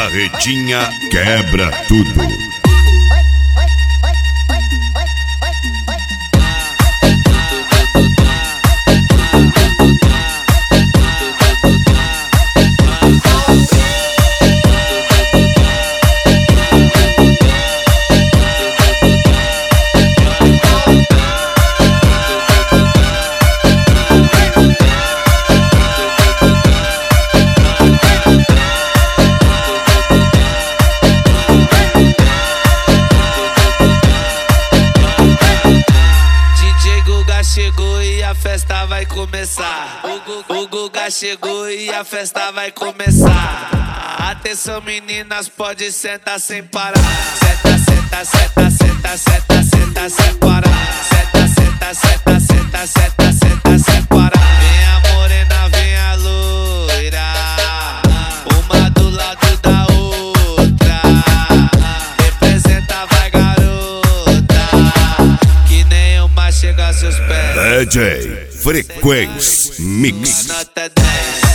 Barretinha quebra tudo. Chegou e a festa vai começar. O Guga chegou e a festa vai começar. Atenção meninas, pode sentar sem parar. Senta, senta, senta, senta, senta, senta sem parar. Senta, senta, senta, senta, senta, senta sem parar. Vem a morena, vem a loira, uma do lado da outra. Representa, vai garota, que nenhuma chega aos seus pés. DJ Frequência Mix. Nota 10.